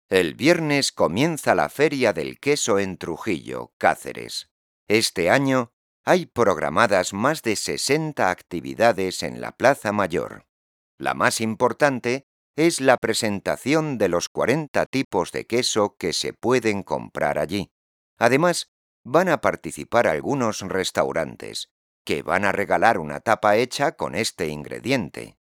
El viernes comienza la Feria del Queso en Trujillo, Cáceres. Este año hay programadas más de 60 actividades en la Plaza Mayor. La más importante es la presentación de los 40 tipos de queso que se pueden comprar allí. Además, van a participar algunos restaurantes, que van a regalar una tapa hecha con este ingrediente.